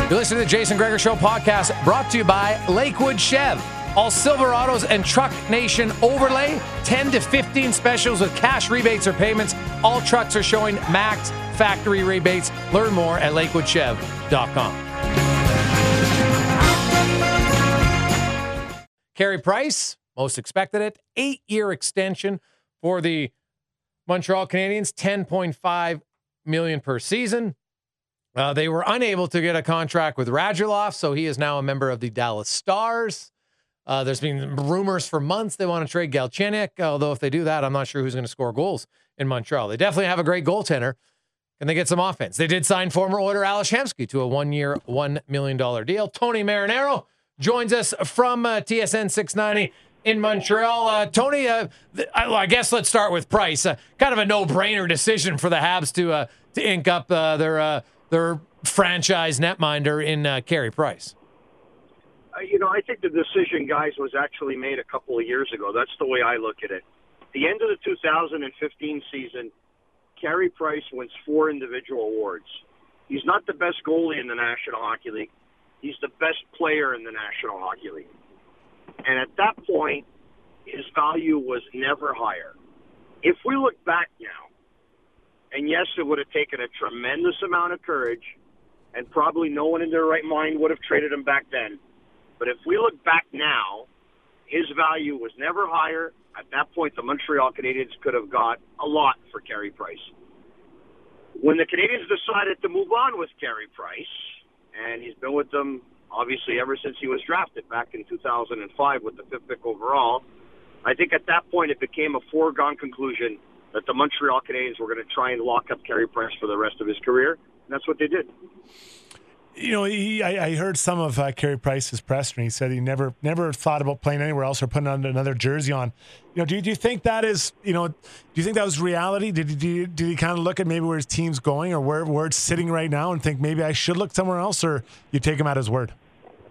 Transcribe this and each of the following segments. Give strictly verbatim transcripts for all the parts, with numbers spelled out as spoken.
You're listening to the Jason Gregor Show podcast, brought to you by Lakewood Chev. All Silverados and Truck Nation overlay, ten to fifteen specials with cash rebates or payments. All trucks are showing max factory rebates. Learn more at lakewood chev dot com. Carey Price, most expected it, eight-year extension for the Montreal Canadiens, ten point five million dollars per season. Uh, they were unable to get a contract with Radulov, so he is now a member of the Dallas Stars. Uh, there's been rumors for months they want to trade Galchenyuk, although if they do that, I'm not sure who's going to score goals in Montreal. They definitely have a great goaltender. Can they get some offense? They did sign former Oiler Ales Hemsky to a one-year, one million dollars deal. Tony Marinaro joins us from uh, T S N six ninety in Montreal. Uh, Tony, uh, th- I, I guess let's start with Price. Uh, kind of a no-brainer decision for the Habs to uh, to ink up uh, their uh, their franchise netminder in uh, Carey Price. Uh, you know, I think the decision, guys, was actually made a couple of years ago. That's the way I look at it. The end of the two thousand fifteen season, Carey Price wins four individual awards. He's not the best goalie in the National Hockey League. He's the best player in the National Hockey League. And at that point, his value was never higher. If we look back now, and yes, it would have taken a tremendous amount of courage, and probably no one in their right mind would have traded him back then. But if we look back now, his value was never higher. At that point, the Montreal Canadiens could have got a lot for Carey Price. When the Canadiens decided to move on with Carey Price, and he's been with them, obviously, ever since he was drafted back in two thousand five with the fifth pick overall, I think at that point it became a foregone conclusion that the Montreal Canadiens were going to try and lock up Carey Price for the rest of his career, and that's what they did. You know, he, I, I heard some of uh, Carey Price's presser, and he said he never never thought about playing anywhere else or putting on another jersey on. You know, do you, do you think that is, you know, do you think that was reality? Did, did, you, did he kind of look at maybe where his team's going or where, where it's sitting right now and think maybe I should look somewhere else, or you take him at his word?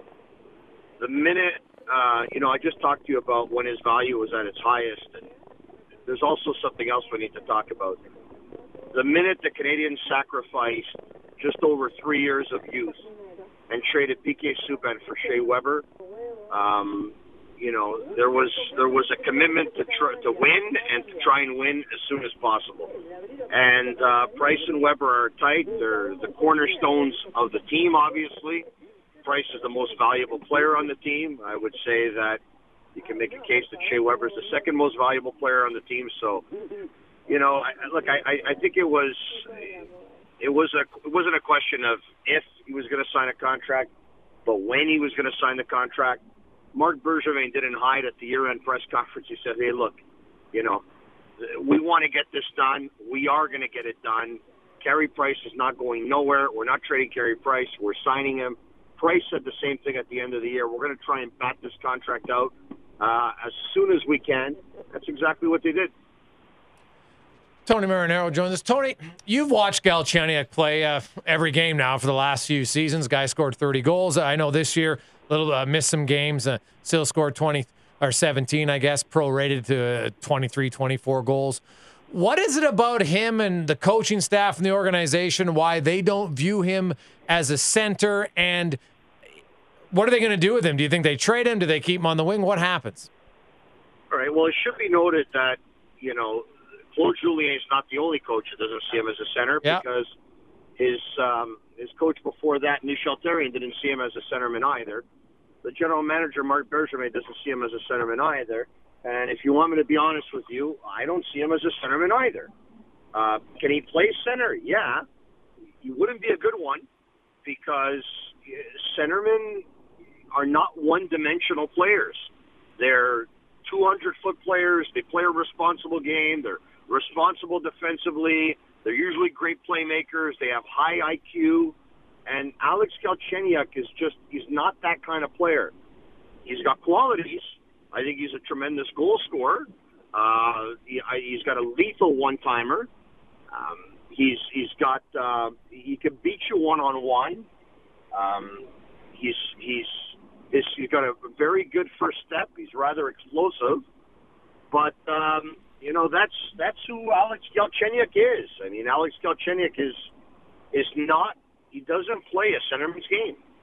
The minute, uh, you know, I just talked to you about when his value was at its highest, and there's also something else we need to talk about. The minute the Canadiens sacrificed just over three years of youth and traded P K Subban for Shea Weber, um, you know, there was there was a commitment to tr- to win and to try and win as soon as possible. And uh, Price and Weber are tight. They're the cornerstones of the team, obviously. Price is the most valuable player on the team. I would say that you can make a case that Shea Weber is the second most valuable player on the team. So, you know, I, look, I, I think it was it was a it wasn't a question of if he was going to sign a contract, but when he was going to sign the contract. Marc Bergevin didn't hide at the year-end press conference. He said, "Hey, look, you know, we want to get this done. We are going to get it done. Carey Price is not going nowhere. We're not trading Carey Price. We're signing him." Price said the same thing at the end of the year. We're going to try and bat this contract out uh, as soon as we can. That's exactly what they did. Tony Marinaro joins us. Tony, you've watched Galchenyuk play uh, every game now for the last few seasons. Guy scored thirty goals. I know this year, little uh, missed some games. Uh, still scored twenty or seventeen, I guess, prorated to uh, twenty-three, twenty-four goals. What is it about him and the coaching staff and the organization why they don't view him as a center? And what are they going to do with him? Do you think they trade him? Do they keep him on the wing? What happens? All right. Well, it should be noted that, you know, Claude Julien is not the only coach that doesn't see him as a center, yeah. because his um, his coach before that, Michel Therrien, didn't see him as a centerman either. The general manager, Marc Bergevin, doesn't see him as a centerman either. And if you want me to be honest with you, I don't see him as a centerman either. Uh, can he play center? Yeah. He wouldn't be a good one because centermen are not one-dimensional players. They're two hundred foot players. They play a responsible game. They're responsible defensively. They're usually great playmakers. They have high I Q. And Alex Galchenyuk is just, he's not that kind of player. He's got qualities. I think he's a tremendous goal scorer. Uh, he, he's got a lethal one-timer. Um, he's he's got uh, he can beat you one-on-one. Um, he's he's he's he's got a very good first step. He's rather explosive, but um, you know that's that's who Alex Galchenyuk is. I mean, Alex Galchenyuk is is not. He doesn't play a centerman's game.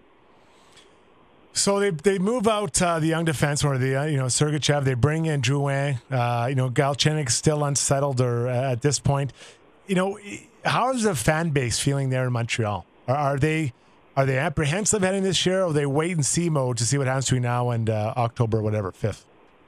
So they they move out uh, the young defense or the uh, you know Sergachev. They bring in Drouin. Uh, you know Galchenyuk's still unsettled or uh, at this point. You know, how is the fan base feeling there in Montreal? Are, are they are they apprehensive heading this year, or are they wait and see mode to see what happens between now and uh, October, whatever fifth?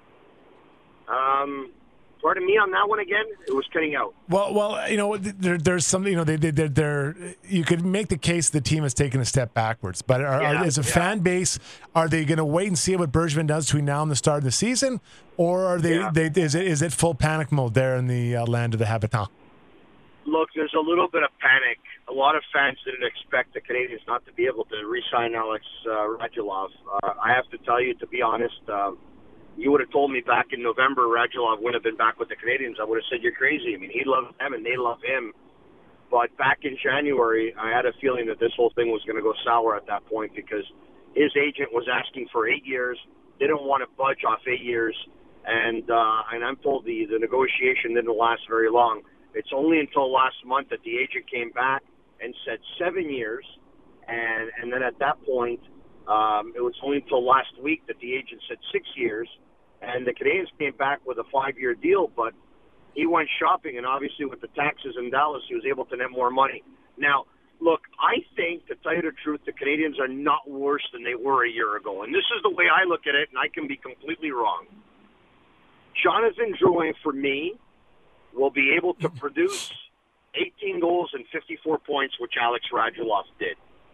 Um. Pardon me on that one again. It was cutting out. Well, well, you know, there, there's something. You know, they, they, they're, they're. You could make the case the team has taken a step backwards, but are, yeah, are, as a yeah. fan base, are they going to wait and see what Bergevin does between now and the start of the season, or are they? Yeah. they is it is it full panic mode there in the uh, land of the Habitants? Look, there's a little bit of panic. A lot of fans didn't expect the Canadians not to be able to re-sign Alex uh, Radulov. Uh, I have to tell you, to be honest. Um, You would have told me back in November Radulov wouldn't have been back with the Canadians. I would have said, you're crazy. I mean, he loves them and they love him. But back in January, I had a feeling that this whole thing was going to go sour at that point because his agent was asking for eight years, didn't want to budge off eight years. And uh, and I'm told the, the negotiation didn't last very long. It's only until last month that the agent came back and said seven years. And, and then at that point, um, it was only until last week that the agent said six years. And the Canadians came back with a five-year deal, but he went shopping, and obviously with the taxes in Dallas, he was able to net more money. Now, look, I think, to tell you the truth, the Canadians are not worse than they were a year ago. And this is the way I look at it, and I can be completely wrong. Jonathan Drouin, for me, will be able to produce eighteen goals and fifty-four points, which Alex Radulov did.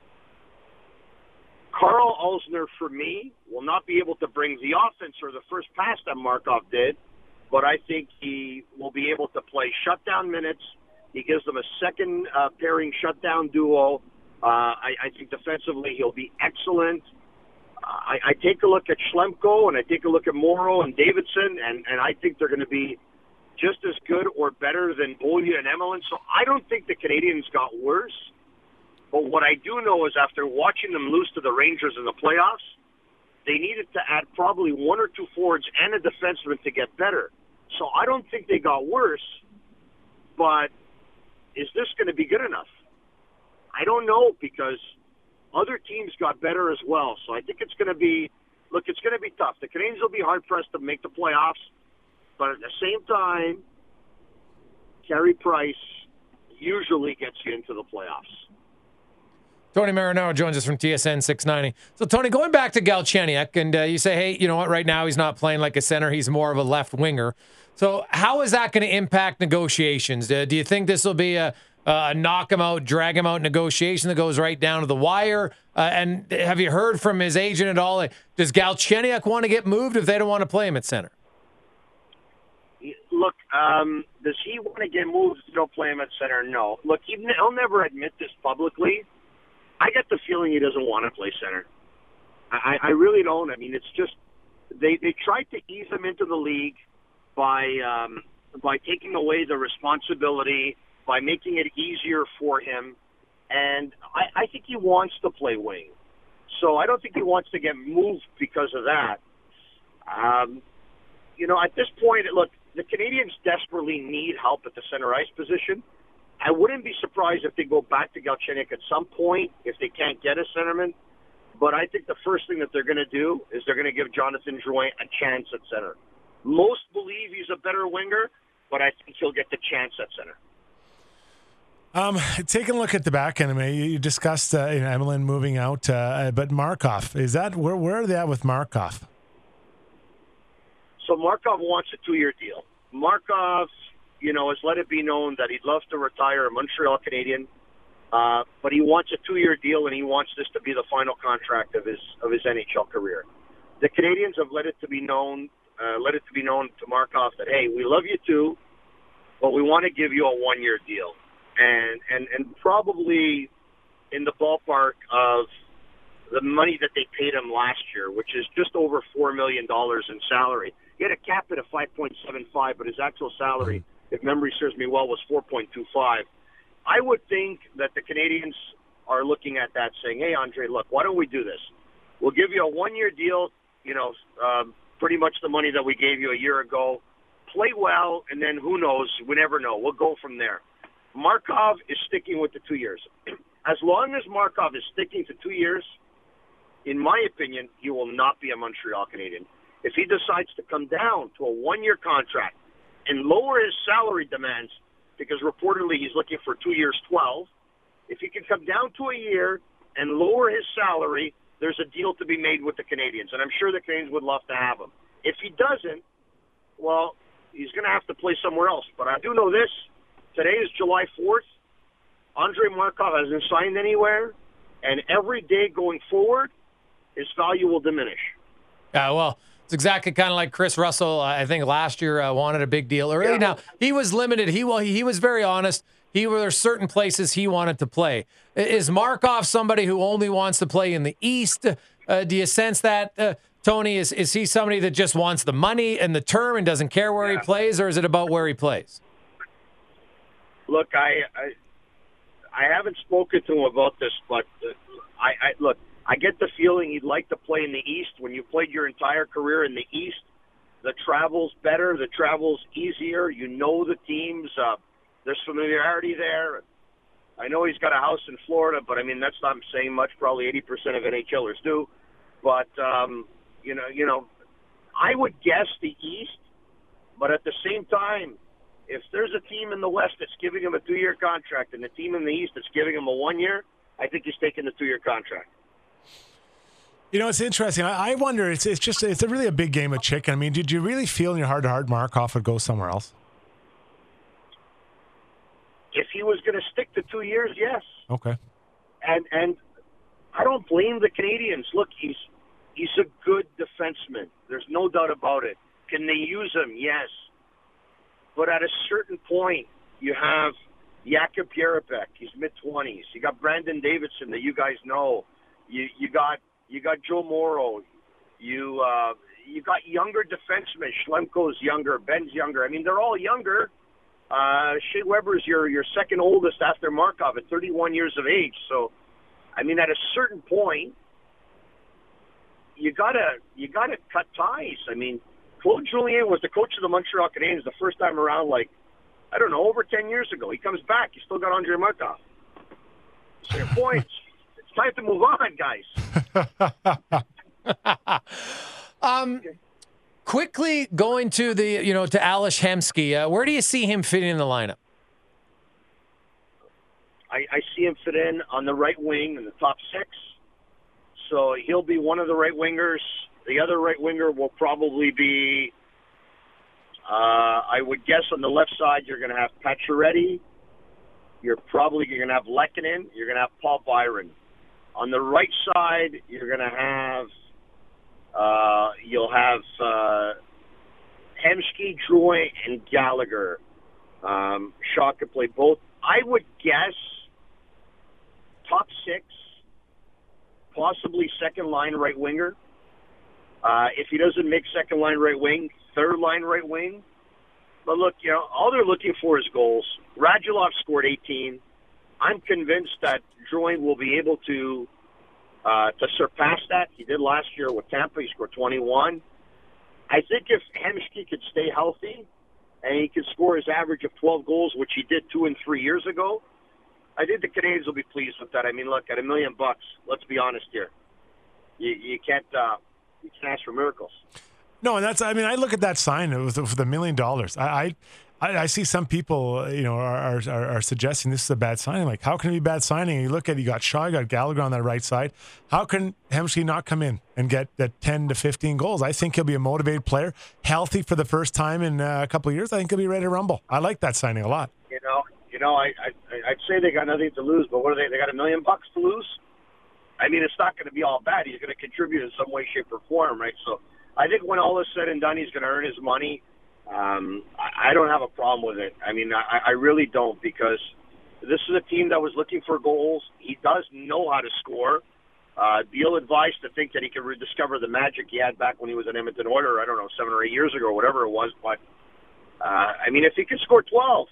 Carl Alzner, for me, will not be able to bring the offense or the first pass that Markov did, but I think he will be able to play shutdown minutes. He gives them a second uh, pairing shutdown duo. Uh, I, I think defensively he'll be excellent. Uh, I, I take a look at Schlemko and I take a look at Morrow and Davidson, and, and I think they're going to be just as good or better than Beaulieu and Emelin. So I don't think the Canadians got worse. But what I do know is after watching them lose to the Rangers in the playoffs, they needed to add probably one or two forwards and a defenseman to get better. So I don't think they got worse, but is this going to be good enough? I don't know, because other teams got better as well. So I think it's going to be, look, it's going to be tough. The Canadians will be hard-pressed to make the playoffs, but at the same time, Carey Price usually gets you into the playoffs. Tony Marinaro joins us from T S N six ninety. So, Tony, going back to Galchenyuk, and uh, you say, hey, you know what, right now he's not playing like a center. He's more of a left winger. So how is that going to impact negotiations? Uh, do you think this will be a, a knock him out, drag him out negotiation that goes right down to the wire? Uh, and have you heard from his agent at all? Does Galchenyuk want to get moved if they don't want to play him at center? Look, um, does he want to get moved if they don't play him at center? No. Look, he, he'll never admit this publicly. I get the feeling he doesn't want to play center. I, I really don't. I mean, it's just they, they tried to ease him into the league by um, by taking away the responsibility, by making it easier for him, and I, I think he wants to play wing. So I don't think he wants to get moved because of that. Um, you know, at this point, look, the Canadians desperately need help at the center ice position. I wouldn't be surprised if they go back to Galchenyuk at some point if they can't get a centerman. But I think the first thing that they're going to do is they're going to give Jonathan Drouin a chance at center. Most believe he's a better winger, but I think he'll get the chance at center. Um, taking a look at the back end, I mean, you discussed uh, you know, Emelin moving out, uh, but Markov, is that where where are they at with Markov? So Markov wants a two-year deal. Markov, you know, has let it be known that he'd love to retire a Montreal Canadian, uh, but he wants a two-year deal, and he wants this to be the final contract of his of his N H L career. The Canadians have let it to be known, uh, let it to be known to Markov that, hey, we love you too, but we want to give you a one-year deal, and and and probably in the ballpark of the money that they paid him last year, which is just over four million dollars in salary. He had a cap at a five point seven five, but his actual salary, if memory serves me well, was four point two five. I would think that the Canadians are looking at that saying, hey, Andre, look, why don't we do this? We'll give you a one-year deal, you know, um, pretty much the money that we gave you a year ago. Play well, and then who knows? We never know. We'll go from there. Markov is sticking with the two years. As long as Markov is sticking to two years, in my opinion, he will not be a Montreal Canadian. If he decides to come down to a one-year contract and lower his salary demands, because reportedly he's looking for two years, twelve, if he can come down to a year and lower his salary, there's a deal to be made with the Canadians, and I'm sure the Canadians would love to have him. If he doesn't, well, he's going to have to play somewhere else. But I do know this. Today is July fourth. Andrei Markov hasn't signed anywhere, and every day going forward, his value will diminish. Yeah, well, it's exactly kind of like Chris Russell. I think last year uh, wanted a big deal early. Yeah. Now, he was limited. He well, he was very honest. He were there certain places he wanted to play. Is Markov somebody who only wants to play in the East? Uh, do you sense that, uh, Tony? Is is he somebody that just wants the money and the term and doesn't care where yeah. he plays, or is it about where he plays? Look, I I, I haven't spoken to him about this, but uh, I, I look. I get the feeling he'd like to play in the East. When you played your entire career in the East, the travel's better, the travel's easier. You know the teams. Uh, there's familiarity there. I know he's got a house in Florida, but, I mean, that's not saying much. Probably eighty percent of NHLers do. But, um, you know, you know, I would guess the East, but at the same time, if there's a team in the West that's giving him a two-year contract and a team in the East that's giving him a one-year, I think he's taking the two-year contract. You know, it's interesting. I, I wonder, it's it's just, it's a really a big game of chicken. I mean, did you really feel in your heart to heart Markov would go somewhere else? If he was going to stick to two years, yes. Okay. And and I don't blame the Canadians. Look, he's he's a good defenseman. There's no doubt about it. Can they use him? Yes. But at a certain point, you have Jakub Jarabek. He's mid-twenties. You got Brandon Davidson that you guys know. You you got you got Joe Morrow. You uh, you got younger defensemen. Schlemko's younger. Ben's younger. I mean, they're all younger. Uh, Shea Weber's your your second oldest after Markov at thirty-one years of age. So, I mean, at a certain point, you gotta you gotta cut ties. I mean, Claude Julien was the coach of the Montreal Canadiens the first time around, like I don't know, over ten years ago. He comes back. He's still got Andrei Markov. Same points. It's time to move on, guys. um. Quickly going to the, you know, to Ales Hemsky, uh, where do you see him fitting in the lineup? I, I see him fit in on the right wing in the top six. So he'll be one of the right wingers. The other right winger will probably be, uh, I would guess on the left side, you're going to have Pacioretty. You're probably going to have Lehkonen. You're going to have Paul Byron. On the right side, you're going to have Uh, you'll have uh, Hemsky, Drouin, and Gallagher. Um, Shaw could play both. I would guess top six, possibly second line right winger. Uh, if he doesn't make second line right wing, third line right wing. But look, you know, all they're looking for is goals. Radulov scored eighteen. I'm convinced that Drouin will be able to Uh, to surpass that. He did last year with Tampa. He scored twenty-one. I think if Hemsky could stay healthy and he could score his average of twelve goals, which he did two and three years ago, I think the Canadians will be pleased with that. I mean, look, at a million bucks, let's be honest here. You, you can't uh, you can't ask for miracles. No, and that's, I mean, I look at that sign with the, for the million dollars. I, I I see some people, you know, are, are are suggesting this is a bad signing. Like, how can it be bad signing? You look at, you got Shaw, you got Gallagher on that right side. How can Hemsky not come in and get that ten to fifteen goals? I think he'll be a motivated player, healthy for the first time in uh, a couple of years. I think he'll be ready to rumble. I like that signing a lot. You know, you know, I, I I'd say they got nothing to lose, but what are they? They got a million bucks to lose. I mean, it's not going to be all bad. He's going to contribute in some way, shape, or form, right? So, I think when all is said and done, he's going to earn his money. Um, I, I don't have a problem with it. I mean, I, I really don't, because this is a team that was looking for goals. He does know how to score. Uh, Beal advised to think that he could rediscover the magic he had back when he was an Edmonton Oilers, I don't know, seven or eight years ago, or whatever it was. But, uh, I mean, if he could score twelve,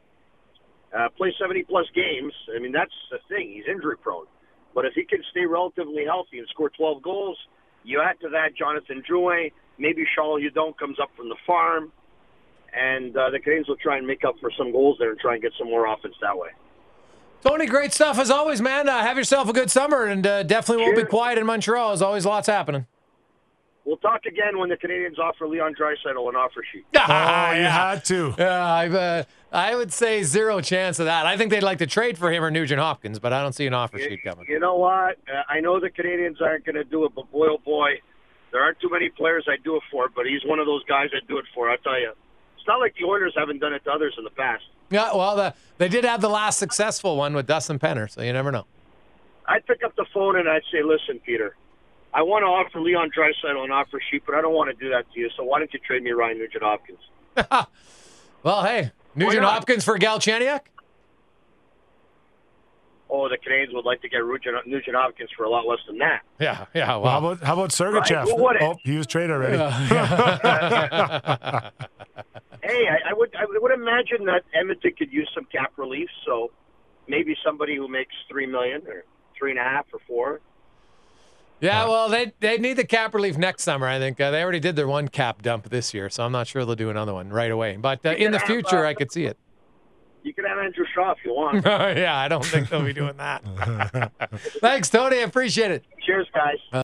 uh, play seventy-plus games, I mean, that's the thing. He's injury-prone. But if he can stay relatively healthy and score twelve goals, you add to that Jonathan Drouin, maybe Charles Hudon comes up from the farm, and uh, the Canadians will try and make up for some goals there and try and get some more offense that way. Tony, great stuff as always, man. Uh, have yourself a good summer, and uh, definitely won't Cheers. be quiet in Montreal. There's always lots happening. We'll talk again when the Canadians offer Leon Draisaitl an offer sheet. Ah, Oh, you had to. Yeah, I've, uh, I would say zero chance of that. I think they'd like to trade for him or Nugent Hopkins, but I don't see an offer sheet coming. You know what? Uh, I know the Canadians aren't going to do it, but boy, oh boy, there aren't too many players I'd do it for, but he's one of those guys I'd do it for. I'll tell you. It's not like the Oilers haven't done it to others in the past. Yeah, well, the, they did have the last successful one with Dustin Penner, so you never know. I'd pick up the phone and I'd say, listen, Peter, I want to offer Leon Draisaitl an offer sheet, but I don't want to do that to you, so why don't you trade me Ryan Nugent-Hopkins? Well, hey, Nugent-Hopkins for Galchenyuk? Oh, the Canadians would like to get Nugent-Hopkins for a lot less than that. Yeah, yeah. Well, Well, how about how about Sergachev? Right, well, what- Oh, he was traded already. Hey, I, I would I would imagine that Edmonton could use some cap relief, so maybe somebody who makes three million or three and a half or four. yeah, well, they they need the cap relief next summer, I think. Uh, they already did their one cap dump this year, so I'm not sure they'll do another one right away. But uh, in the have, future, uh, I could see it. You can have Andrew Shaw if you want. Yeah, I don't think they'll be doing that. Thanks, Tony. I appreciate it. Cheers, guys.